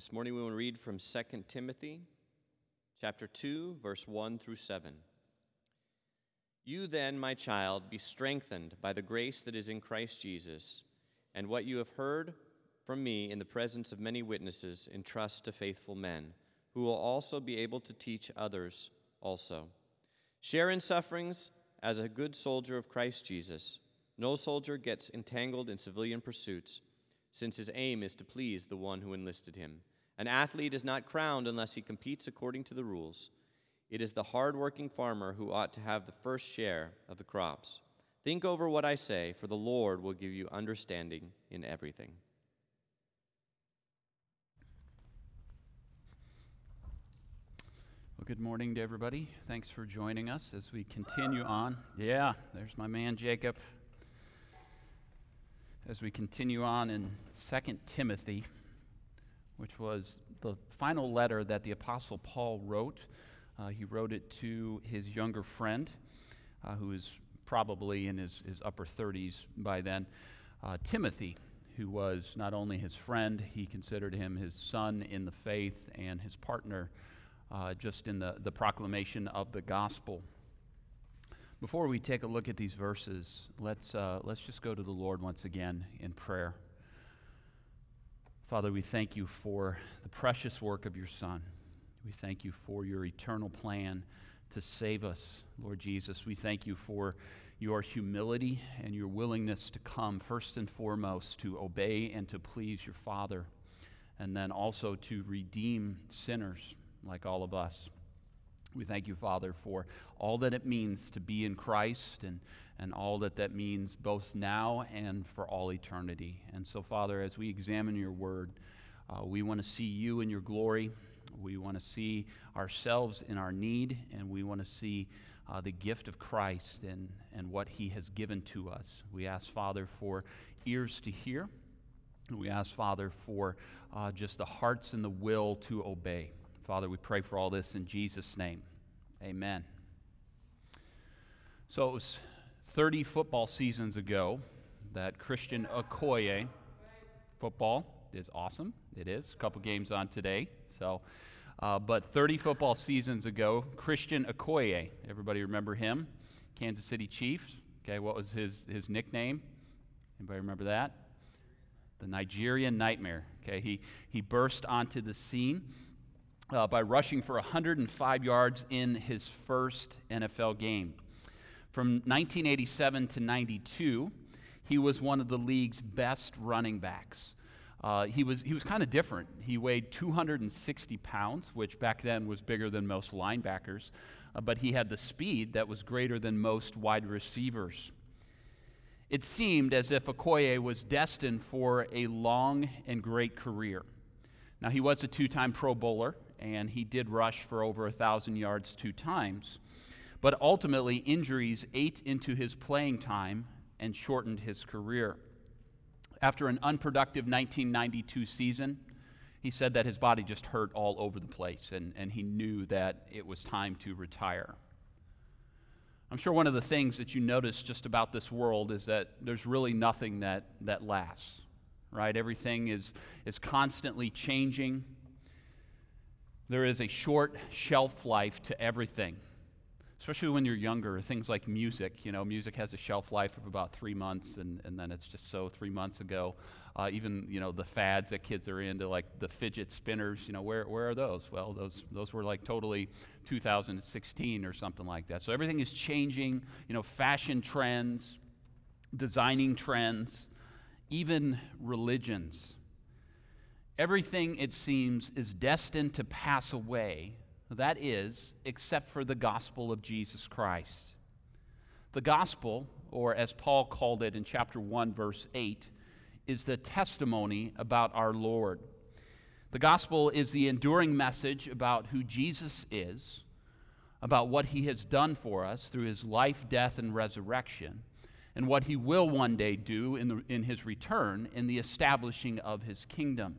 This morning we will read from 2 Timothy chapter 2, verse 1 through 7. You then, my child, be strengthened by the grace that is in Christ Jesus, and what you have heard from me in the presence of many witnesses entrust to faithful men, who will also be able to teach others also. Share in sufferings as a good soldier of Christ Jesus. No soldier gets entangled in civilian pursuits, since his aim is to please the one who enlisted him. An athlete is not crowned unless he competes according to the rules. It is the hard-working farmer who ought to have the first share of the crops. Think over what I say, for the Lord will give you understanding in everything. Well, good morning to everybody. Thanks for joining us as we continue on. Yeah, there's my man Jacob. As we continue on in 2 Timothy, which was the final letter that the Apostle Paul wrote. He wrote it to his younger friend, who is probably in his upper 30s by then, Timothy, who was not only his friend, he considered him his son in the faith and his partner just in the proclamation of the gospel. Before we take a look at these verses, let's just go to the Lord once again in prayer. Father, we thank you for the precious work of your Son. We thank you for your eternal plan to save us, Lord Jesus. We thank you for your humility and your willingness to come first and foremost to obey and to please your Father, and then also to redeem sinners like all of us. We thank you, Father, for all that it means to be in Christ and all that means both now and for all eternity. And so, Father, as we examine your word, we want to see you in your glory. We want to see ourselves in our need, and we want to see the gift of Christ and what he has given to us. We ask, Father, for ears to hear. We ask, Father, for just the hearts and the will to obey. Father, we pray for all this in Jesus' name. Amen. So it was 30 football seasons ago that Christian Okoye, football is awesome. It is. A couple games on today. But 30 football seasons ago, Christian Okoye, everybody remember him? Kansas City Chiefs. Okay, what was his nickname? Anybody remember that? The Nigerian Nightmare. Okay, he burst onto the scene by rushing for 105 yards in his first NFL game. From 1987 to 92, he was one of the league's best running backs. He was kind of different. He weighed 260 pounds, which back then was bigger than most linebackers, but he had the speed that was greater than most wide receivers. It seemed as if Okoye was destined for a long and great career. Now, he was a two-time Pro Bowler, and he did rush for over 1,000 yards 2 times. But ultimately, injuries ate into his playing time and shortened his career. After an unproductive 1992 season, he said that his body just hurt all over the place, and he knew that it was time to retire. I'm sure one of the things that you notice just about this world is that there's really nothing that lasts, right? Everything is constantly changing. There is a short shelf life to everything, especially when you're younger. Things like music, music has a shelf life of about 3 months, and then it's just so 3 months ago. Even, the fads that kids are into, like the fidget spinners, where are those? Well, those were like totally 2016 or something like that. So everything is changing, fashion trends, designing trends, even religions. Everything, it seems, is destined to pass away. That is, except for the gospel of Jesus Christ. The gospel, or as Paul called it in chapter 1, verse 8, is the testimony about our Lord. The gospel is the enduring message about who Jesus is, about what he has done for us through his life, death, and resurrection, and what he will one day do in his return in the establishing of his kingdom.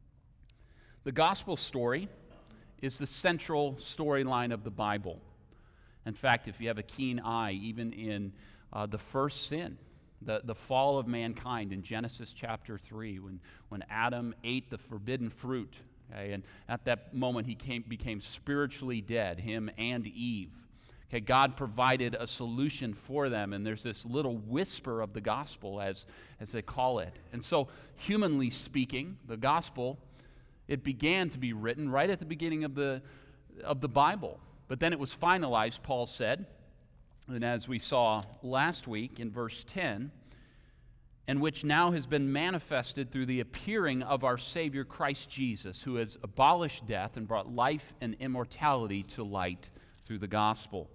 The gospel story is the central storyline of the Bible. In fact, if you have a keen eye, even in the first sin, the fall of mankind in Genesis chapter 3, when Adam ate the forbidden fruit Okay? And at that moment, he became spiritually dead, him and Eve. Okay? God provided a solution for them, and there's this little whisper of the gospel, as they call it. And so, humanly speaking, the gospel, it began to be written right at the beginning of the Bible. But then it was finalized, Paul said, and as we saw last week in verse 10, and which now has been manifested through the appearing of our Savior Christ Jesus, who has abolished death and brought life and immortality to light through the gospel.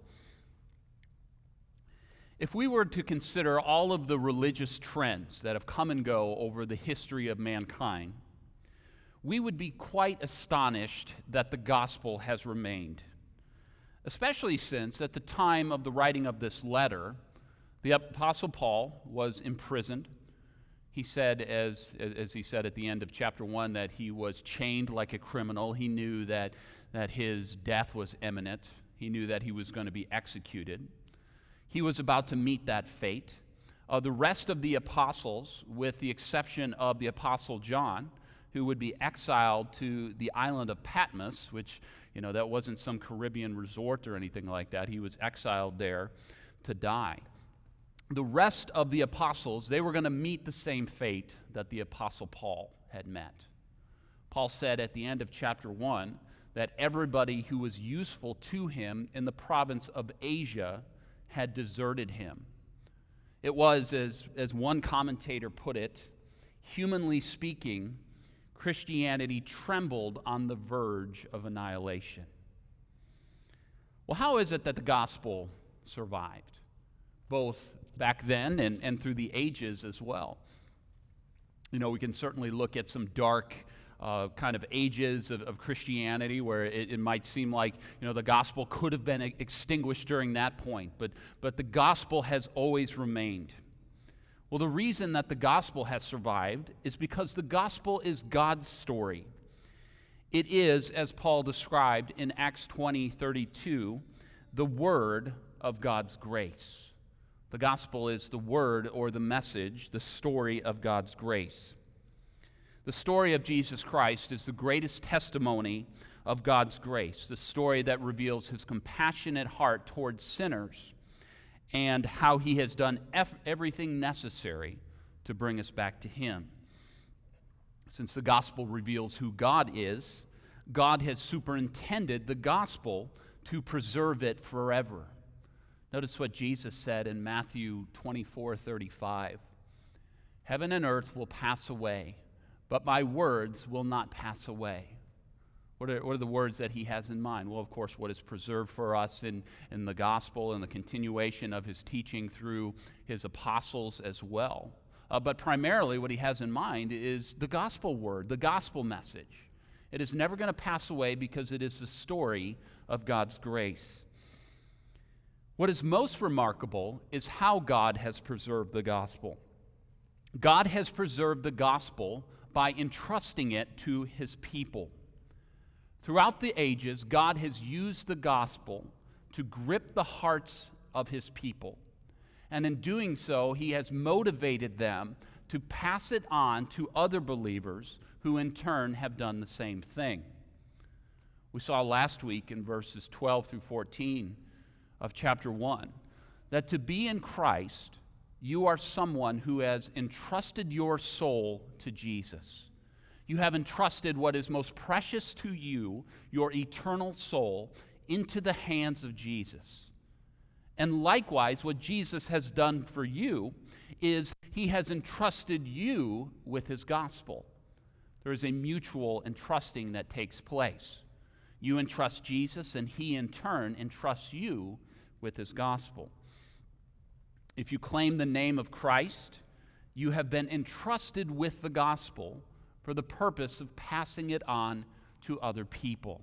If we were to consider all of the religious trends that have come and go over the history of mankind, we would be quite astonished that the gospel has remained, especially since at the time of the writing of this letter, the Apostle Paul was imprisoned. He said, as he said at the end of chapter 1, that he was chained like a criminal. He knew that his death was imminent. He knew that he was going to be executed. He was about to meet that fate. The rest of the apostles, with the exception of the Apostle John, who would be exiled to the island of Patmos, which, that wasn't some Caribbean resort or anything like that. He was exiled there to die. The rest of the apostles, they were going to meet the same fate that the Apostle Paul had met. Paul said at the end of chapter 1 that everybody who was useful to him in the province of Asia had deserted him. It was, as one commentator put it, humanly speaking, Christianity trembled on the verge of annihilation. Well, how is it that the gospel survived, both back then and through the ages as well? We can certainly look at some dark kind of ages of Christianity where it might seem like, the gospel could have been extinguished during that point, but the gospel has always remained. Well, the reason that the gospel has survived is because the gospel is God's story. It is, as Paul described in Acts 20:32, the word of God's grace. The gospel is the word or the message, the story of God's grace. The story of Jesus Christ is the greatest testimony of God's grace, the story that reveals his compassionate heart towards sinners and how he has done everything necessary to bring us back to him. Since the gospel reveals who God is, God has superintended the gospel to preserve it forever. Notice what Jesus said in Matthew 24:35. Heaven and earth will pass away, but my words will not pass away. What are the words that he has in mind? Well, of course, what is preserved for us in the gospel and the continuation of his teaching through his apostles as well. But primarily what he has in mind is the gospel word, the gospel message. It is never going to pass away because it is the story of God's grace. What is most remarkable is how God has preserved the gospel. God has preserved the gospel by entrusting it to his people. Throughout the ages, God has used the gospel to grip the hearts of his people. And in doing so, he has motivated them to pass it on to other believers who in turn have done the same thing. We saw last week in verses 12 through 14 of chapter 1 that to be in Christ, you are someone who has entrusted your soul to Jesus. You have entrusted what is most precious to you, your eternal soul, into the hands of Jesus. And likewise, what Jesus has done for you is he has entrusted you with his gospel. There is a mutual entrusting that takes place. You entrust Jesus, and he in turn entrusts you with his gospel. If you claim the name of Christ, you have been entrusted with the gospel for the purpose of passing it on to other people.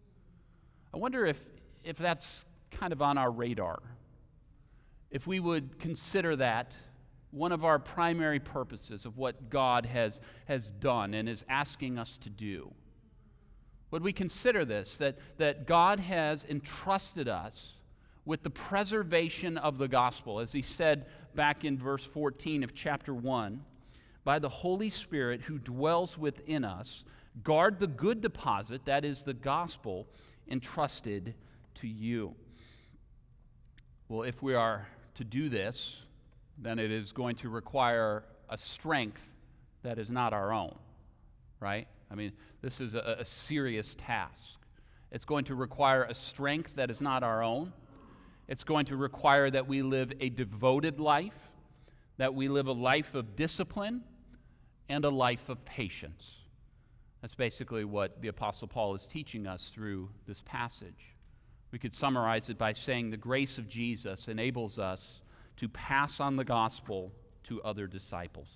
I wonder if that's kind of on our radar. If we would consider that one of our primary purposes of what God has done and is asking us to do. Would we consider this, that God has entrusted us with the preservation of the gospel, as he said back in verse 14 of chapter 1, by the Holy Spirit who dwells within us, guard the good deposit, that is the gospel, entrusted to you. Well, if we are to do this, then it is going to require a strength that is not our own, right? I mean, this is a serious task. It's going to require a strength that is not our own. It's going to require that we live a devoted life, that we live a life of discipline, and a life of patience. That's basically what the Apostle Paul is teaching us through this passage. We could summarize it by saying the grace of Jesus enables us to pass on the gospel to other disciples.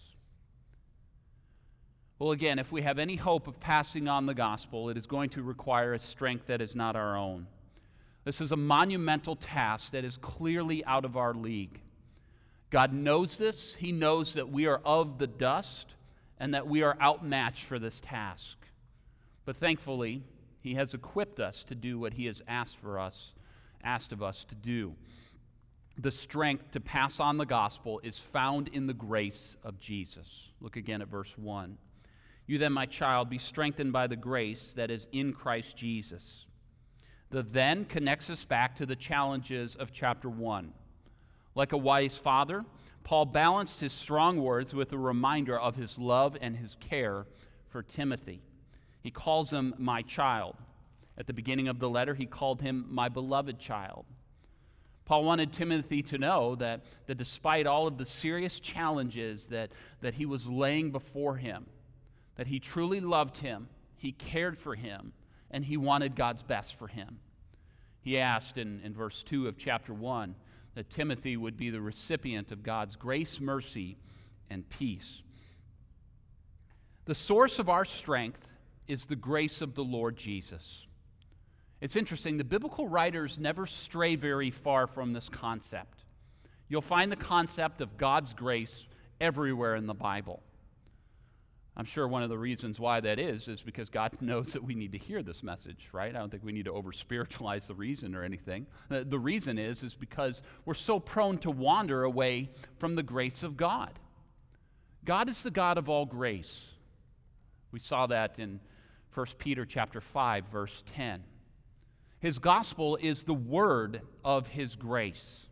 Well, again, if we have any hope of passing on the gospel, it is going to require a strength that is not our own. This is a monumental task that is clearly out of our league. God knows this. He knows that we are of the dust and that we are outmatched for this task. But thankfully, He has equipped us to do what He has asked of us to do. The strength to pass on the gospel is found in the grace of Jesus. Look again at verse 1. You then, my child, be strengthened by the grace that is in Christ Jesus. The then connects us back to the challenges of chapter 1. Like a wise father, Paul balanced his strong words with a reminder of his love and his care for Timothy. He calls him my child. At the beginning of the letter, he called him my beloved child. Paul wanted Timothy to know that despite all of the serious challenges that he was laying before him, that he truly loved him, he cared for him, and he wanted God's best for him. He asked in verse 2 of chapter 1 that Timothy would be the recipient of God's grace, mercy, and peace. The source of our strength is the grace of the Lord Jesus. It's interesting, the biblical writers never stray very far from this concept. You'll find the concept of God's grace everywhere in the Bible. I'm sure one of the reasons why that is because God knows that we need to hear this message, right? I don't think we need to over-spiritualize the reason or anything. The reason is because we're so prone to wander away from the grace of God. God is the God of all grace. We saw that in 1 Peter chapter 5, verse 10. His gospel is the word of His grace.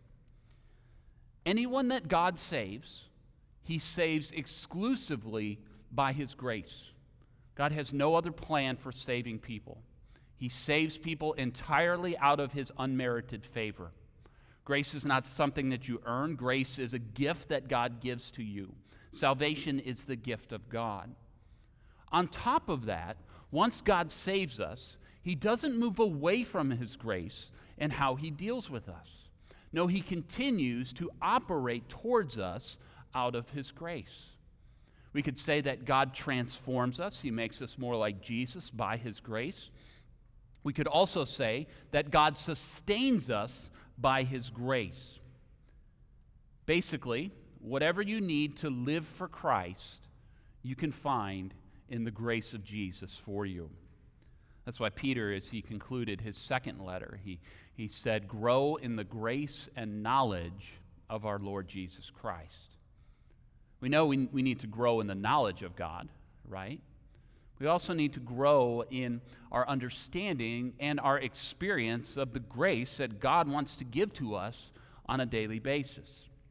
Anyone that God saves, He saves exclusively by His grace. God has no other plan for saving people. He saves people entirely out of His unmerited favor. Grace is not something that you earn. Grace is a gift that God gives to you. Salvation is the gift of God. On top of that, once God saves us, He doesn't move away from His grace and how He deals with us. No, He continues to operate towards us out of His grace. We could say that God transforms us. He makes us more like Jesus by His grace. We could also say that God sustains us by His grace. Basically, whatever you need to live for Christ, you can find in the grace of Jesus for you. That's why Peter, as he concluded his second letter, he said, grow in the grace and knowledge of our Lord Jesus Christ. We know we need to grow in the knowledge of God, right? We also need to grow in our understanding and our experience of the grace that God wants to give to us on a daily basis.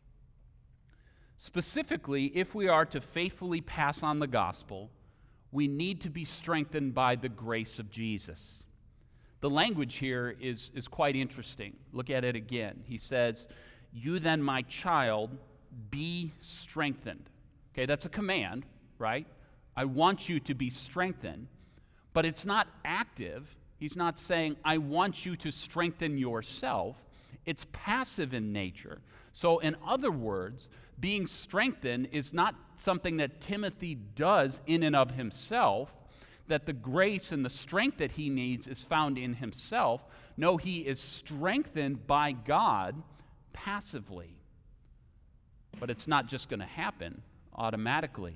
Specifically, if we are to faithfully pass on the gospel, we need to be strengthened by the grace of Jesus. The language here is quite interesting. Look at it again. He says, you then, my child, be strengthened. Okay, that's a command, right? I want you to be strengthened, but it's not active. He's not saying, I want you to strengthen yourself. It's passive in nature. So in other words, being strengthened is not something that Timothy does in and of himself, that the grace and the strength that he needs is found in himself. No, he is strengthened by God passively. But it's not just going to happen automatically.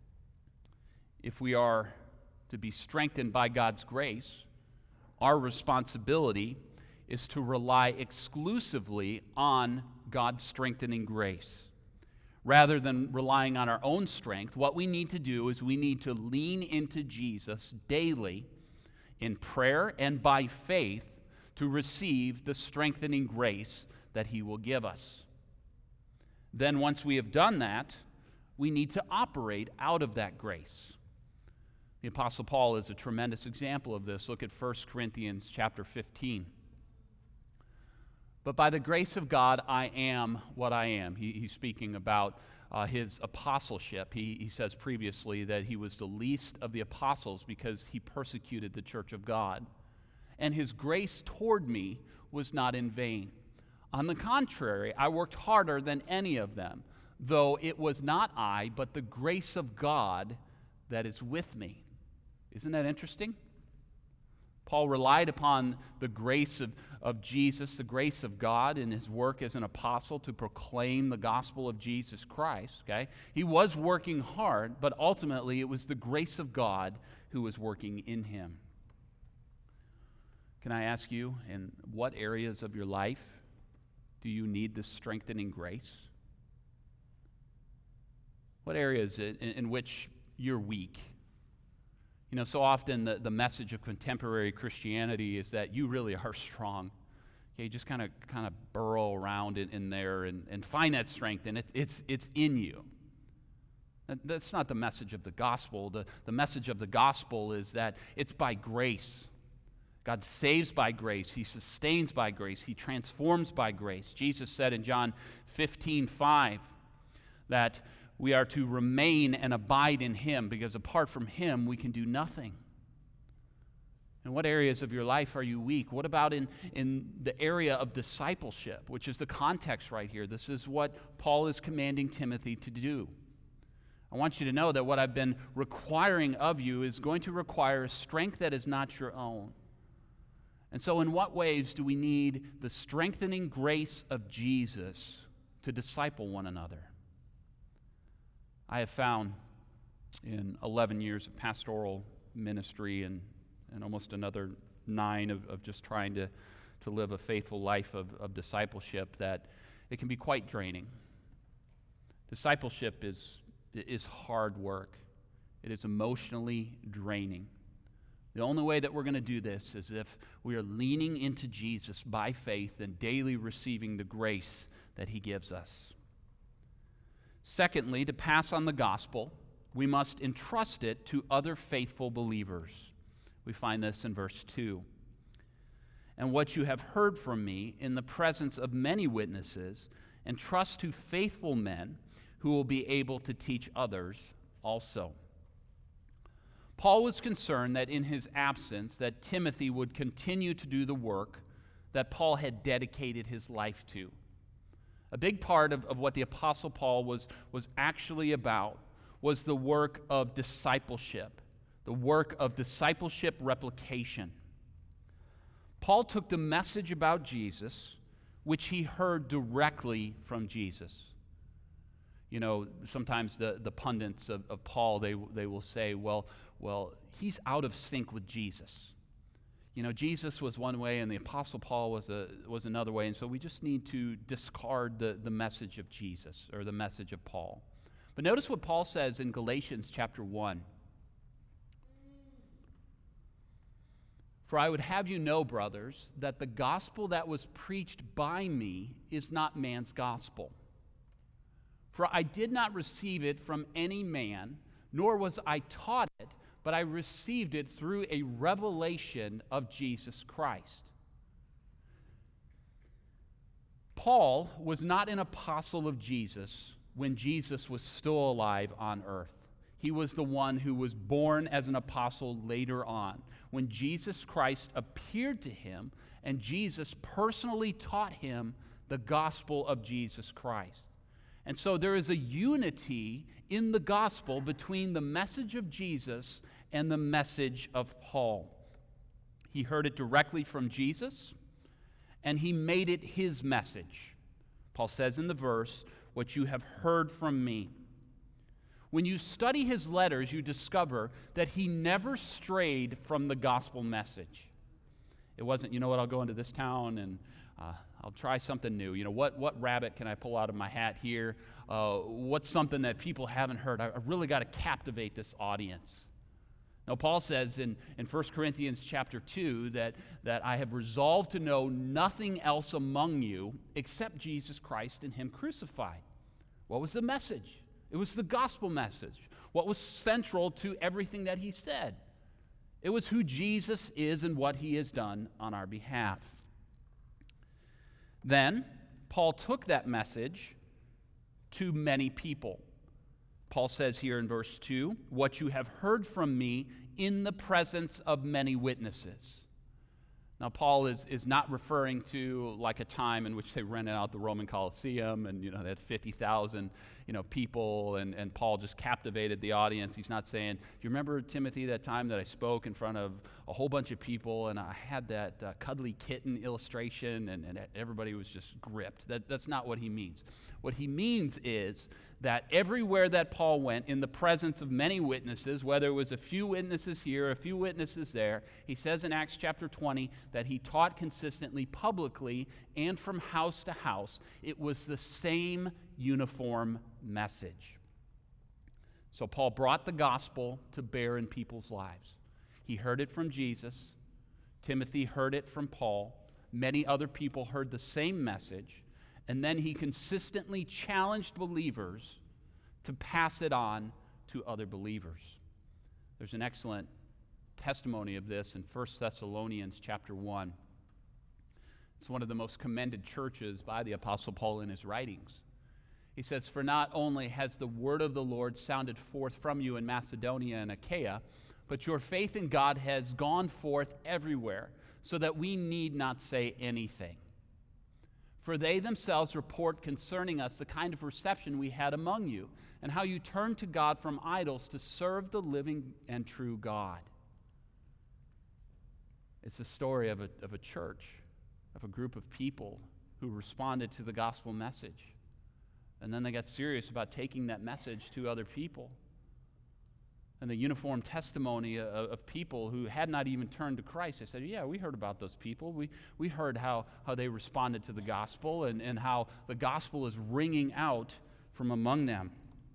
If we are to be strengthened by God's grace, our responsibility is to rely exclusively on God's strengthening grace. Rather than relying on our own strength, what we need to do is we need to lean into Jesus daily in prayer and by faith to receive the strengthening grace that he will give us. Then once we have done that, we need to operate out of that grace. The Apostle Paul is a tremendous example of this. Look at 1 Corinthians chapter 15. But by the grace of God, I am what I am. He's speaking about his apostleship. He says previously that he was the least of the apostles because he persecuted the church of God. And his grace toward me was not in vain. On the contrary, I worked harder than any of them, though it was not I, but the grace of God that is with me. Isn't that interesting? Paul relied upon the grace of Jesus, the grace of God in his work as an apostle to proclaim the gospel of Jesus Christ. Okay? He was working hard, but ultimately it was the grace of God who was working in him. Can I ask you, in what areas of your life do you need this strengthening grace? What areas in which you're weak? You know, so often the message of contemporary Christianity is that you really are strong. Okay, just kind of burrow around in there and find that strength, and it's in you. That's not the message of the gospel. The message of the gospel is that it's by grace. God saves by grace. He sustains by grace. He transforms by grace. Jesus said in John 15:5 that we are to remain and abide in him because apart from him, we can do nothing. In what areas of your life are you weak? What about in the area of discipleship, which is the context right here? This is what Paul is commanding Timothy to do. I want you to know that what I've been requiring of you is going to require a strength that is not your own. And so in what ways do we need the strengthening grace of Jesus to disciple one another? I have found in 11 years of pastoral ministry and almost another 9 of just trying to live a faithful life of discipleship that it can be quite draining. Discipleship is hard work. It is emotionally draining. The only way that we're going to do this is if we are leaning into Jesus by faith and daily receiving the grace that he gives us. Secondly, to pass on the gospel, we must entrust it to other faithful believers. We find this in verse 2. And what you have heard from me in the presence of many witnesses, entrust to faithful men who will be able to teach others also. Paul was concerned that in his absence, that Timothy would continue to do the work that Paul had dedicated his life to. A big part of what the Apostle Paul was actually about was the work of discipleship, the work of discipleship replication. Paul took the message about Jesus, which he heard directly from Jesus. You know, sometimes the pundits of Paul, they will say, well, he's out of sync with Jesus. You know, Jesus was one way and the Apostle Paul was another way, and so we just need to discard the message of Jesus or the message of Paul. But notice what Paul says in Galatians chapter 1. For I would have you know, brothers, that the gospel that was preached by me is not man's gospel. For I did not receive it from any man, nor was I taught it, but I received it through a revelation of Jesus Christ. Paul was not an apostle of Jesus when Jesus was still alive on earth. He was the one who was born as an apostle later on, when Jesus Christ appeared to him and Jesus personally taught him the gospel of Jesus Christ. And so there is a unity in the gospel between the message of Jesus and the message of Paul. He heard it directly from Jesus, and he made it his message. Paul says in the verse, what you have heard from me. When you study his letters, you discover that he never strayed from the gospel message. It wasn't, you know what, I'll go into this town and I'll try something new. What rabbit can I pull out of my hat here? What's something that people haven't heard? I really got to captivate this audience. Now, Paul says in 1 Corinthians chapter 2 that I have resolved to know nothing else among you except Jesus Christ and Him crucified. What was the message? It was the gospel message. What was central to everything that he said? It was who Jesus is and what He has done on our behalf. Then, Paul took that message to many people. Paul says here in verse 2, what you have heard from me in the presence of many witnesses. Now, Paul is not referring to like a time in which they rented out the Roman Colosseum and, they had 50,000, people and Paul just captivated the audience. He's not saying, do you remember, Timothy, that time that I spoke in front of a whole bunch of people and I had that cuddly kitten illustration and everybody was just gripped? That's not what he means. What he means is that everywhere that Paul went in the presence of many witnesses, whether it was a few witnesses here, a few witnesses there, he says in Acts chapter 20 that he taught consistently publicly and from house to house. It was the same uniform message. So Paul brought the gospel to bear in people's lives. He heard it from Jesus. Timothy heard it from Paul. Many other people heard the same message. And then he consistently challenged believers to pass it on to other believers. There's an excellent testimony of this in 1 Thessalonians chapter 1. It's one of the most commended churches by the Apostle Paul in his writings. He says, for not only has the word of the Lord sounded forth from you in Macedonia and Achaia, but your faith in God has gone forth everywhere, so that we need not say anything. For they themselves report concerning us the kind of reception we had among you, and how you turned to God from idols to serve the living and true God. It's the story of a church, of a group of people who responded to the gospel message. And then they got serious about taking that message to other people. And the uniform testimony of people who had not even turned to Christ. They said, yeah, we heard about those people. We heard how they responded to the gospel and how the gospel is ringing out from among them.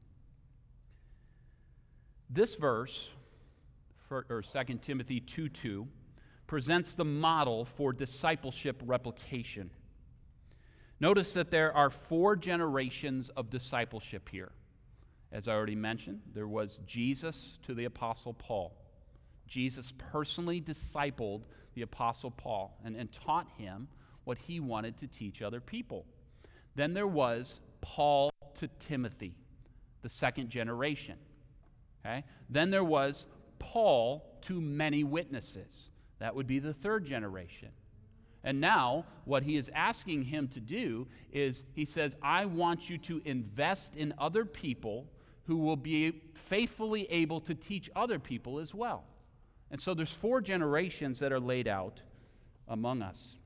This verse, 2 Timothy 2:2, presents the model for discipleship replication. Notice that there are 4 generations of discipleship here. As I already mentioned, there was Jesus to the Apostle Paul. Jesus personally discipled the Apostle Paul and taught him what he wanted to teach other people. Then there was Paul to Timothy, the second generation. Okay? Then there was Paul to many witnesses. That would be the third generation. And now, what he is asking him to do is, he says, I want you to invest in other people who will be faithfully able to teach other people as well. And so there's 4 generations that are laid out among us.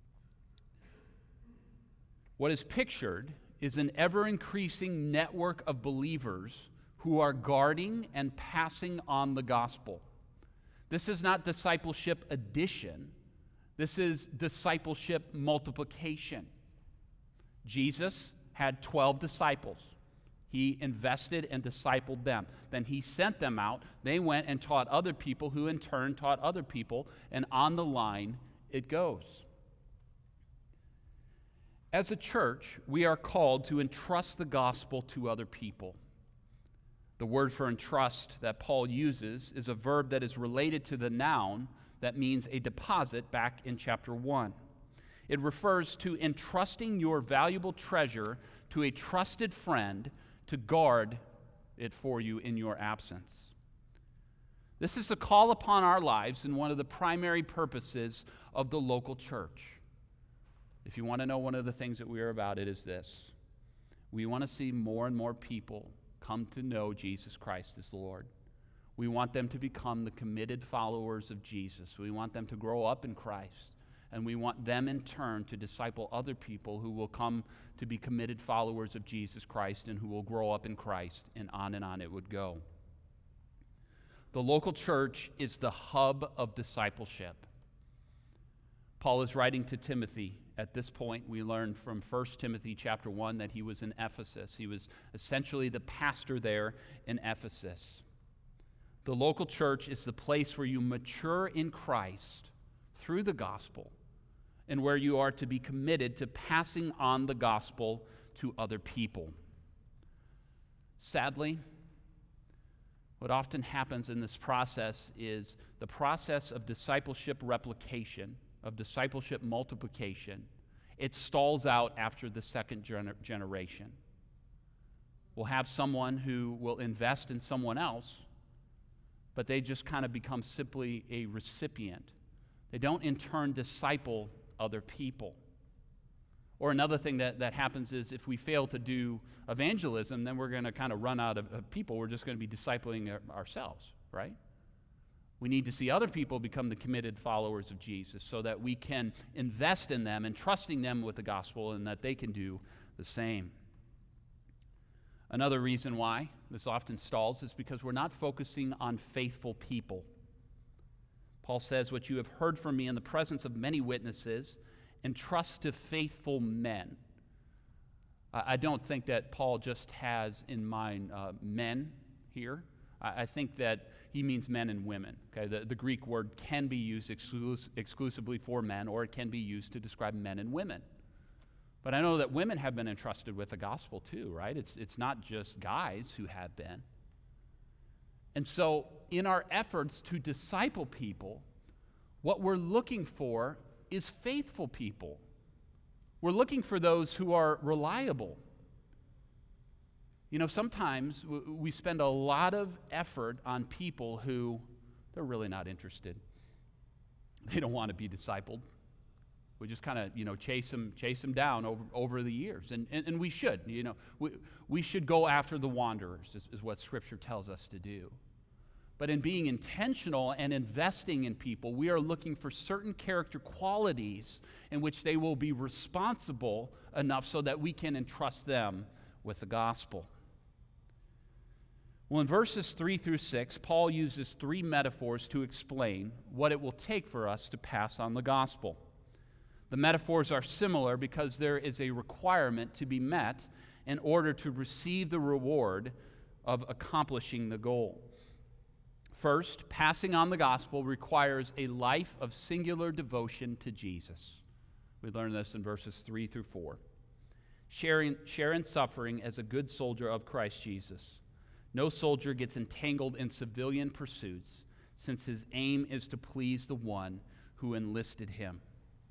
What is pictured is an ever-increasing network of believers who are guarding and passing on the gospel. This is not discipleship addition. This is discipleship multiplication. Jesus had 12 disciples. He invested and discipled them. Then he sent them out. They went and taught other people, who in turn taught other people, and on the line it goes. As a church, we are called to entrust the gospel to other people. The word for entrust that Paul uses is a verb that is related to the noun that means a deposit back in chapter 1. It refers to entrusting your valuable treasure to a trusted friend to guard it for you in your absence. This is a call upon our lives and one of the primary purposes of the local church. If you want to know one of the things that we are about, it is this. We want to see more and more people come to know Jesus Christ as the Lord. We want them to become the committed followers of Jesus. We want them to grow up in Christ. And we want them in turn to disciple other people who will come to be committed followers of Jesus Christ and who will grow up in Christ, and on it would go. The local church is the hub of discipleship. Paul is writing to Timothy At this point, we learn from 1 Timothy chapter 1 that he was in Ephesus. He was essentially the pastor there in Ephesus. The local church is the place where you mature in Christ through the gospel and where you are to be committed to passing on the gospel to other people. Sadly, what often happens in this process is the process of discipleship replication, of discipleship multiplication, it stalls out after the second generation. We'll have someone who will invest in someone else, but they just kind of become simply a recipient. They don't in turn disciple other people. Or another thing that happens is if we fail to do evangelism, then we're going to kind of run out of people. We're just going to be discipling ourselves, right? We need to see other people become the committed followers of Jesus so that we can invest in them and trusting them with the gospel and that they can do the same. Another reason why this often stalls is because we're not focusing on faithful people. Paul says, "What you have heard from me in the presence of many witnesses, entrust to faithful men." I don't think that Paul just has in mind men here. I think that he means men and women. Okay, the Greek word can be used exclusively for men, or it can be used to describe men and women. But I know that women have been entrusted with the gospel too, right? It's not just guys who have been. And so in our efforts to disciple people, what we're looking for is faithful people. We're looking for those who are reliable. You know, sometimes we spend a lot of effort on people who they're really not interested. They don't want to be discipled. We just kind of, chase them down over the years. And we should, we should go after the wanderers is what Scripture tells us to do. But in being intentional and investing in people, we are looking for certain character qualities in which they will be responsible enough so that we can entrust them with the gospel. Well, in verses 3 through 6, Paul uses three metaphors to explain what it will take for us to pass on the gospel. The metaphors are similar because there is a requirement to be met in order to receive the reward of accomplishing the goal. First, passing on the gospel requires a life of singular devotion to Jesus. We learn this in verses 3 through 4. Share in suffering as a good soldier of Christ Jesus. No soldier gets entangled in civilian pursuits, since his aim is to please the one who enlisted him.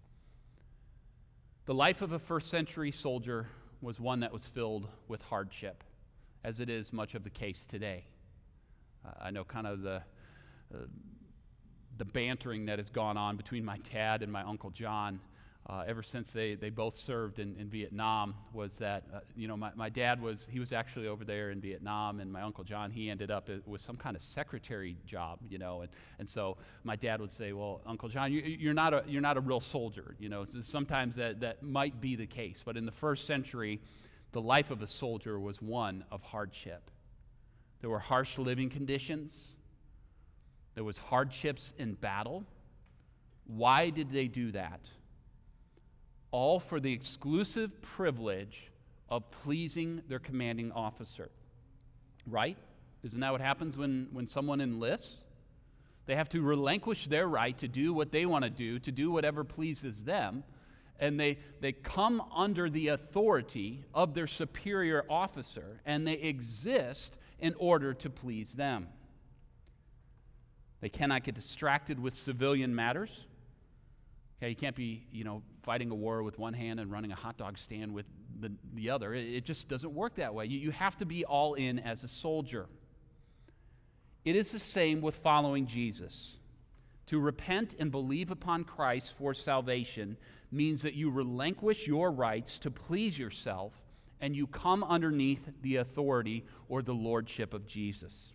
The life of a first-century soldier was one that was filled with hardship, as it is much of the case today. I know kind of the bantering that has gone on between my dad and my Uncle John ever since they both served in Vietnam was that, my dad was actually over there in Vietnam, and my Uncle John, he ended up with some kind of secretary job, and so my dad would say, well, Uncle John, you're not a real soldier, sometimes that might be the case, but in the first century, the life of a soldier was one of hardship. There were harsh living conditions. There was hardships in battle. Why did they do that? All for the exclusive privilege of pleasing their commanding officer. Right? Isn't that what happens when someone enlists? They have to relinquish their right to do what they want to do whatever pleases them, and they come under the authority of their superior officer, and they exist in order to please them. They cannot get distracted with civilian matters. Okay, you can't be, fighting a war with one hand and running a hot dog stand with the other. It just doesn't work that way. You have to be all in as a soldier. It is the same with following Jesus. To repent and believe upon Christ for salvation means that you relinquish your rights to please yourself and you come underneath the authority or the lordship of Jesus.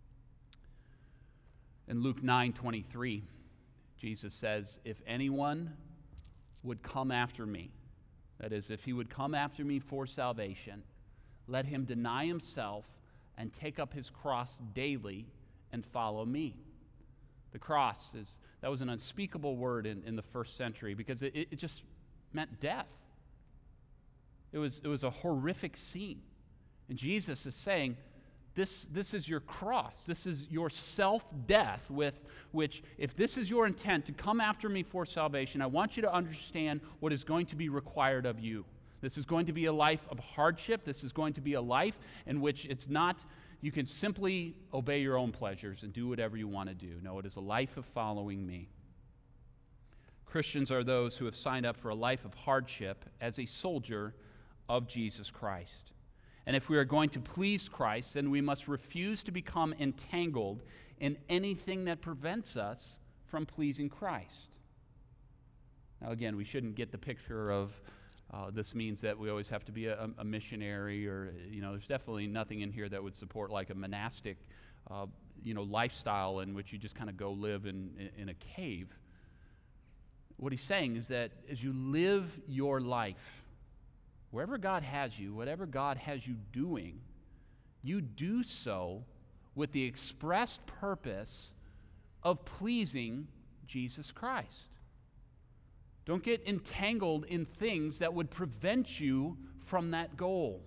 In Luke 9:23, Jesus says, if anyone would come after me, that is, if he would come after me for salvation, let him deny himself and take up his cross daily and follow me. The cross that was an unspeakable word in the first century because it just meant death. It was a horrific scene. And Jesus is saying, this is your cross. This is your self-death with which, if this is your intent to come after me for salvation, I want you to understand what is going to be required of you. This is going to be a life of hardship. This is going to be a life in which it's not, you can simply obey your own pleasures and do whatever you want to do. No, it is a life of following me. Christians are those who have signed up for a life of hardship as a soldier of Jesus Christ. And if we are going to please Christ, then we must refuse to become entangled in anything that prevents us from pleasing Christ. Now, again, we shouldn't get the picture of this means that we always have to be a missionary, or, there's definitely nothing in here that would support like a monastic, lifestyle in which you just kind of go live in a cave. What he's saying is that as you live your life, wherever God has you, whatever God has you doing, you do so with the expressed purpose of pleasing Jesus Christ. Don't get entangled in things that would prevent you from that goal.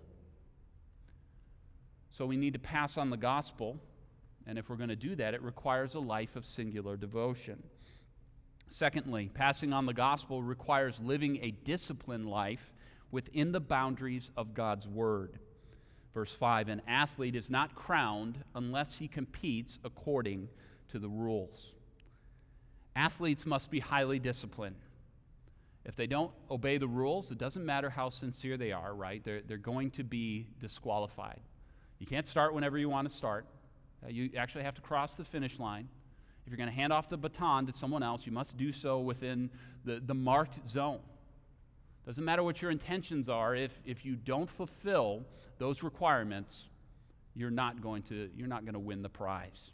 So we need to pass on the gospel, and if we're going to do that, it requires a life of singular devotion. Secondly, passing on the gospel requires living a disciplined life within the boundaries of God's word. Verse 5, an athlete is not crowned unless he competes according to the rules. Athletes must be highly disciplined. If they don't obey the rules, it doesn't matter how sincere they are, right? They're going to be disqualified. You can't start whenever you want to start. You actually have to cross the finish line. If you're going to hand off the baton to someone else, you must do so within the marked zone. Doesn't matter what your intentions are. If you don't fulfill those requirements, you're not going to win the prize.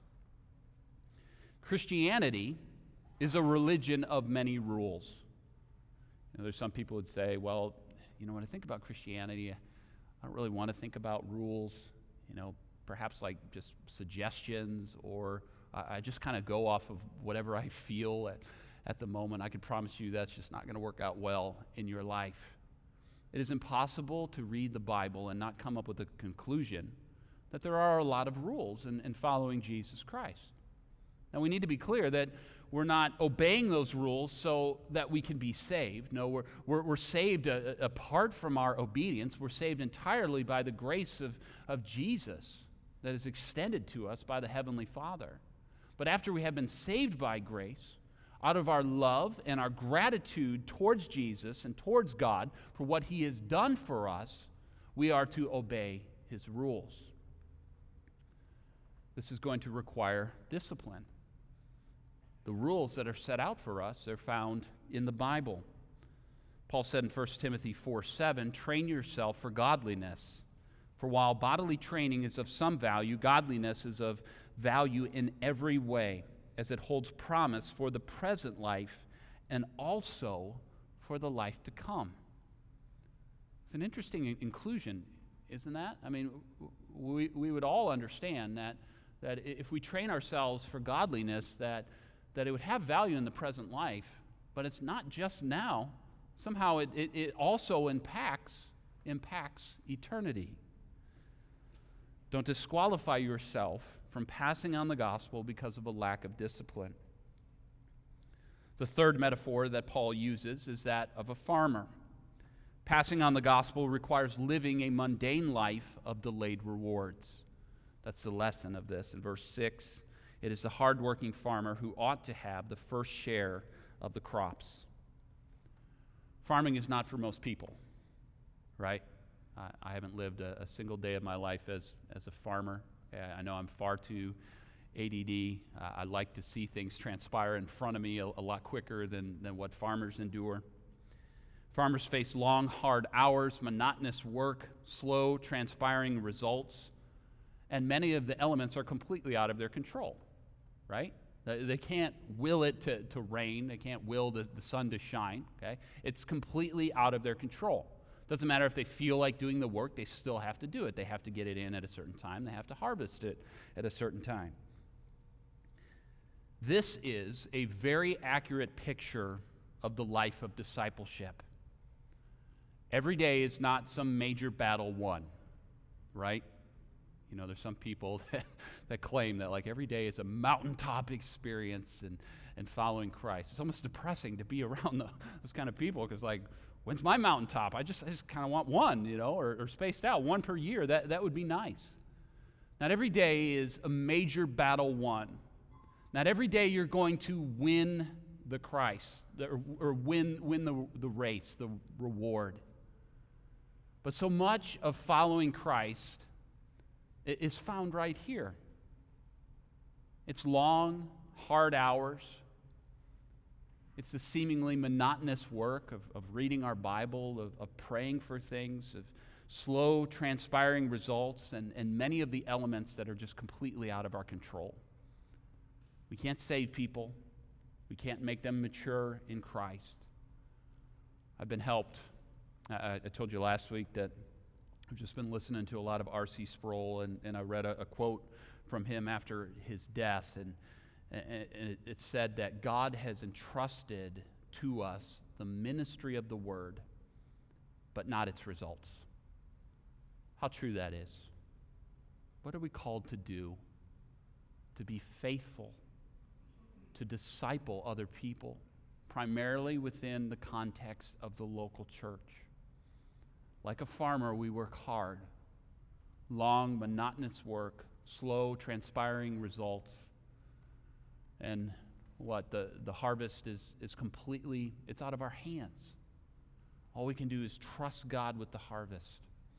Christianity is a religion of many rules. There's some people who would say, well, when I think about Christianity, I don't really want to think about rules, perhaps like just suggestions, or I just kind of go off of whatever I feel at the moment. I can promise you that's just not going to work out well in your life. It is impossible to read the Bible and not come up with a conclusion that there are a lot of rules in following Jesus Christ. Now, we need to be clear that we're not obeying those rules so that we can be saved. No, we're saved apart from our obedience. We're saved entirely by the grace of Jesus that is extended to us by the Heavenly Father. But after we have been saved by grace, out of our love and our gratitude towards Jesus and towards God for what He has done for us, we are to obey His rules. This is going to require discipline. The rules that are set out for us are found in the Bible. Paul said in 1 Timothy 4:7, train yourself for godliness. For while bodily training is of some value, godliness is of value in every way, as it holds promise for the present life and also for the life to come. It's an interesting inclusion, isn't that? I mean, we would all understand that if we train ourselves for godliness, that it would have value in the present life, but it's not just now. Somehow it also impacts eternity. Don't disqualify yourself from passing on the gospel because of a lack of discipline. The third metaphor that Paul uses is that of a farmer. Passing on the gospel requires living a mundane life of delayed rewards. That's the lesson of this. In verse 6, it is the hardworking farmer who ought to have the first share of the crops. Farming is not for most people, right? I haven't lived a single day of my life as a farmer. I know I'm far too ADD. I like to see things transpire in front of me a lot quicker than what farmers endure. Farmers face long, hard hours, monotonous work, slow, transpiring results, and many of the elements are completely out of their control, right? They can't will it to rain. They can't will the sun to shine, okay? It's completely out of their control. Doesn't matter if they feel like doing the work, they still have to do it. They have to get it in at a certain time. They have to harvest it at a certain time. This is a very accurate picture of the life of discipleship. Every day is not some major battle won, right? You know, there's some people that claim that like every day is a mountaintop experience and following Christ. It's almost depressing to be around those kind of people because like, when's my mountaintop? I just kind of want one, you know, or spaced out, one per year. That would be nice. Not every day is a major battle won. Not every day you're going to win the Christ or win the race, the reward. But so much of following Christ is found right here. It's long, hard hours. It's the seemingly monotonous work of reading our Bible, of praying for things, of slow, transpiring results, and many of the elements that are just completely out of our control. We can't save people. We can't make them mature in Christ. I've been helped. I told you last week that I've just been listening to a lot of R.C. Sproul, and I read a quote from him after his death, and it said that God has entrusted to us the ministry of the Word, but not its results. How true that is. What are we called to do? To be faithful, to disciple other people, primarily within the context of the local church. Like a farmer, we work hard. Long, monotonous work, slow, transpiring results. And the harvest is completely, it's out of our hands. All we can do is trust God with the harvest.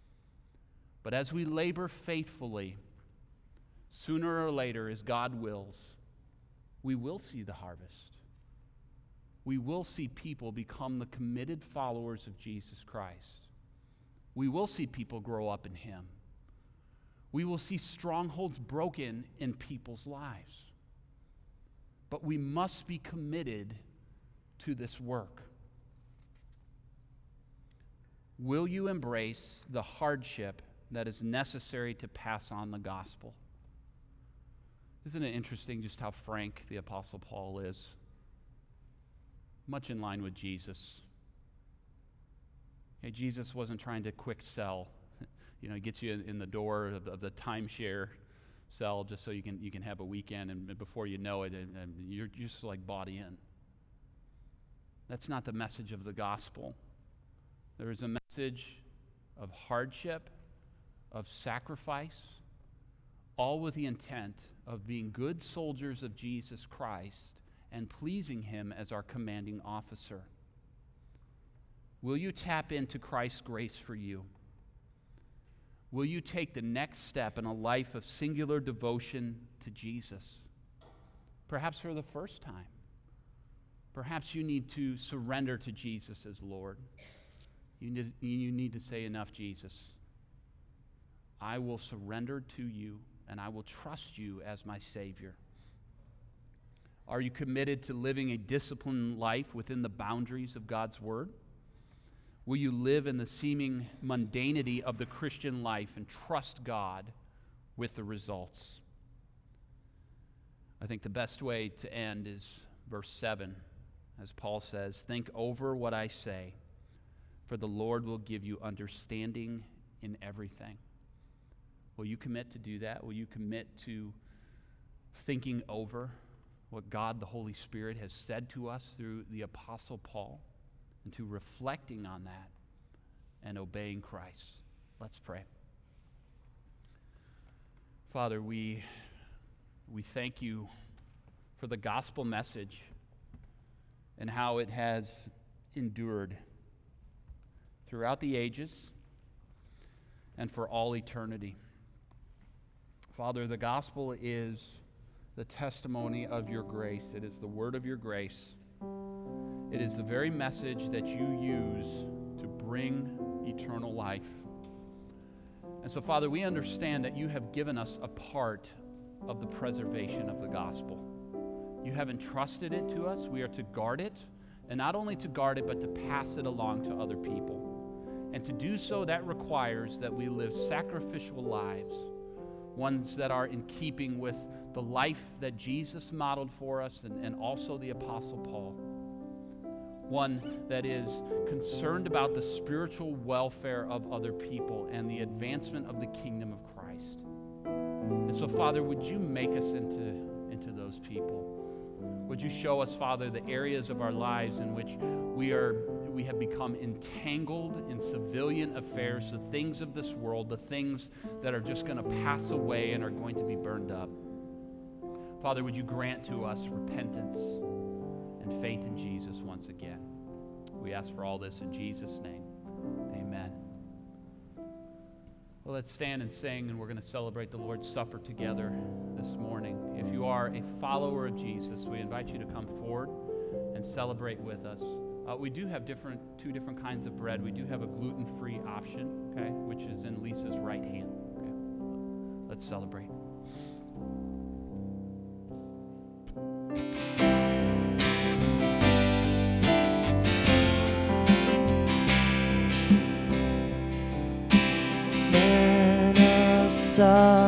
But as we labor faithfully, sooner or later, as God wills, we will see the harvest. We will see people become the committed followers of Jesus Christ. We will see people grow up in Him. We will see strongholds broken in people's lives. But we must be committed to this work. Will you embrace the hardship that is necessary to pass on the gospel? Isn't it interesting just how frank the Apostle Paul is? Much in line with Jesus. Hey, Jesus wasn't trying to quick sell. You know, he gets you in the door of the timeshare sell just so you can have a weekend, and before you know it, and you're just like bought in. That's not the message of the gospel. There is a message of hardship, of sacrifice, all with the intent of being good soldiers of Jesus Christ and pleasing Him as our commanding officer. Will you tap into Christ's grace for you? Will you take the next step in a life of singular devotion to Jesus? Perhaps for the first time. Perhaps you need to surrender to Jesus as Lord. You need to say, enough, Jesus. I will surrender to you, and I will trust you as my Savior. Are you committed to living a disciplined life within the boundaries of God's Word? Will you live in the seeming mundanity of the Christian life and trust God with the results? I think the best way to end is verse 7, as Paul says, "Think over what I say, for the Lord will give you understanding in everything." Will you commit to do that? Will you commit to thinking over what God, the Holy Spirit, has said to us through the Apostle Paul, and to reflecting on that and obeying Christ? Let's pray. Father, we thank you for the gospel message and how it has endured throughout the ages and for all eternity. Father, the gospel is the testimony of your grace. It is the word of your grace. It is the very message that you use to bring eternal life. And so, Father, we understand that you have given us a part of the preservation of the gospel. You have entrusted it to us. We are to guard it, and not only to guard it, but to pass it along to other people. And to do so, that requires that we live sacrificial lives, ones that are in keeping with the life that Jesus modeled for us and also the Apostle Paul. one that is concerned about the spiritual welfare of other people and the advancement of the kingdom of Christ. And so, Father, would you make us into those people? Would you show us, Father, the areas of our lives in which we have become entangled in civilian affairs, the things of this world, the things that are just going to pass away and are going to be burned up. Father, would you grant to us repentance and faith in Jesus once again? We ask for all this in Jesus' name. Amen. Well, let's stand and sing, and we're going to celebrate the Lord's Supper together this morning. If you are a follower of Jesus, we invite you to come forward and celebrate with us. We do have two different kinds of bread. We do have a gluten-free option, okay, which is in Lisa's right hand. Okay. Let's celebrate. Man of